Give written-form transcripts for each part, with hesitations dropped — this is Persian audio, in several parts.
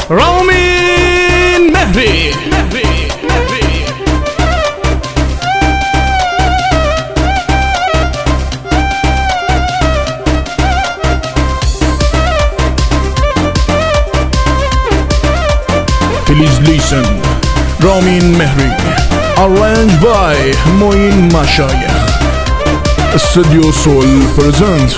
رامین مهری. Please listen. رامین مهری. Arranged by معین مشایخ. استودیو سول پرزنت.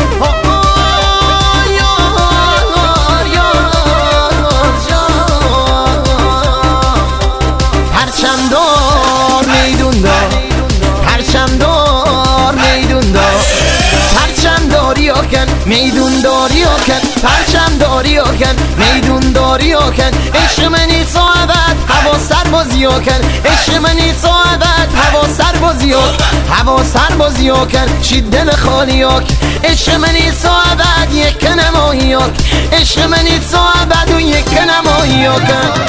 پرچمدار میدون دار، پرچمدار میدون دار، پرچمداری کن میدون داری کن، پرچمداری کن میدون داری کن. عشق منی صاحبت هوا سربازی کن، عشق منی صاحبت هوا سربازی کن، هوا سربازی کن. چی دل خالی کن عشق منی صاحبت یک نمایی کن، عشق منی صاحبت و یک نمایی کن.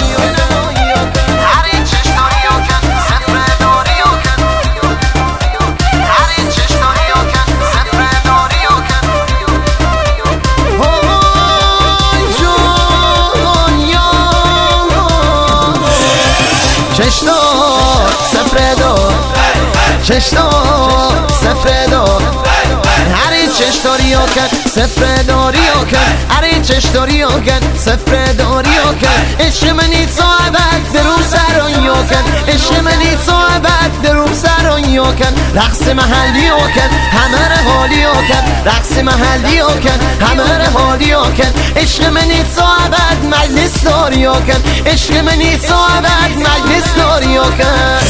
چشتار سفردار، چشتار سفردار، هری چشتاری کن سفرداری کن، هری چشتاری کن سفرداری کن. عشق منی صاحبت درو سرایی کن، عشق منی صاحبت درو سرایی کن. رقص محلی کن همه را حالی کن، رقص محلی کن همه را حالی کن. عشق منی صاحبت مجلس داری کن، عشق منی صاحبت مجلس داری کن.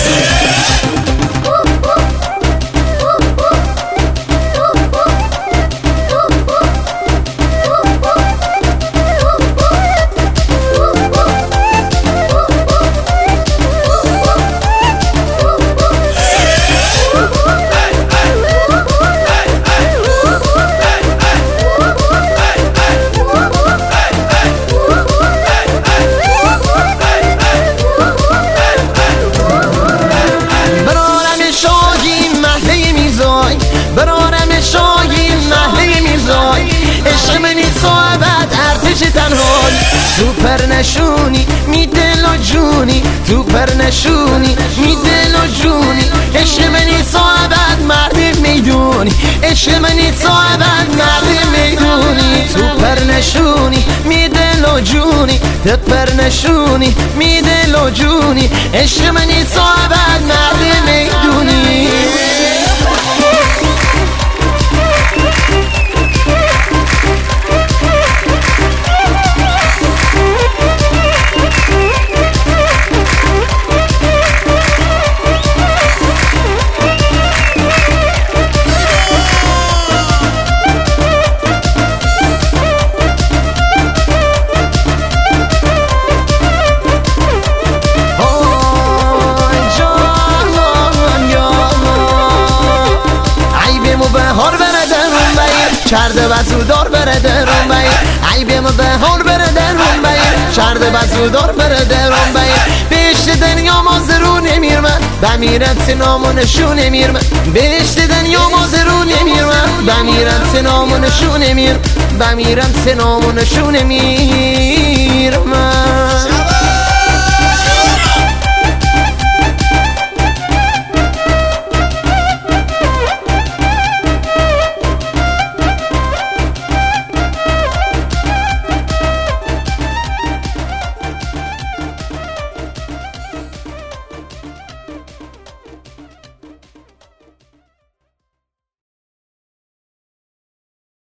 برارم شاهی محله میرزای، عشق منی صاحبت ارتش تنهایی. تو پر نشونی می دل و جونی، تو پر نشونی می دل و جونی. عشق منی صاحبت مرد میدونی، عشق منی صاحبت مرد میدونی. تو پر نشونی می دل و جونی، تو پر نشونی می دل و جونی. عشق منی صاحبت مرد میدونی. بهار بره درون بیر چرده وزودار بره درون بیر، عیبیم بهار بره درون بیر چرده وزودار بره درون بیر. بهشت دنیا ما زرو نمیرمه بمیرم تنامو نشون نمیرمه، بهشت دنیا ما زرو نمیرمه بمیرم تنامو نشون نمیر، بمیرم تنامو نشون نمیرمه.